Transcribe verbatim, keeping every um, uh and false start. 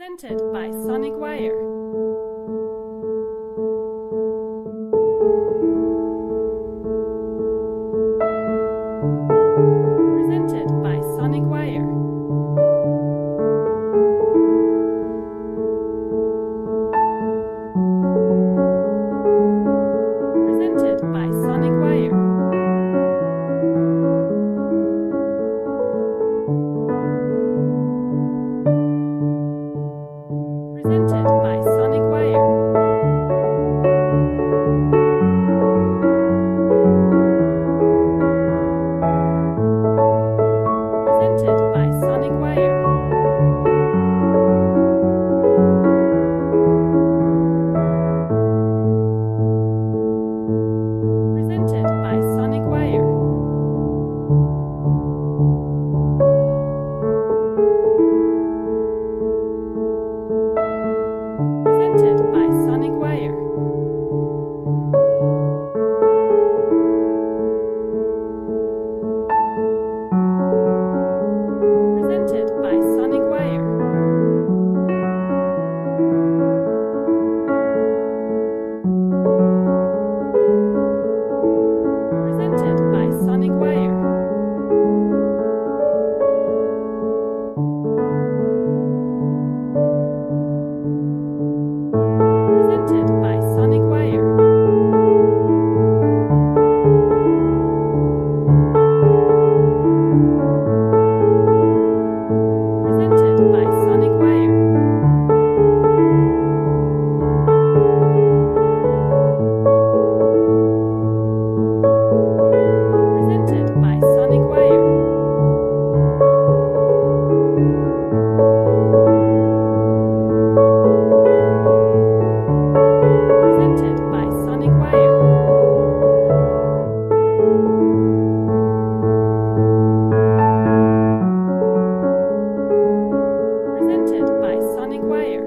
Presented by Sonic Wire. Presented by Sonic Wire. Presented by Sonic Wire. Presented by Sonic Wire. Presented by Sonic Wire. Presented by Sonic Wire. Presented by Sonic Wire. Presented by Sonic Wire. Presented by Sonic Wire. Presented by Sonic Wire. Presented by Sonic Wire. Presented by Sonic Wire. Presented by Sonic Wire. Presented by Sonic Wire.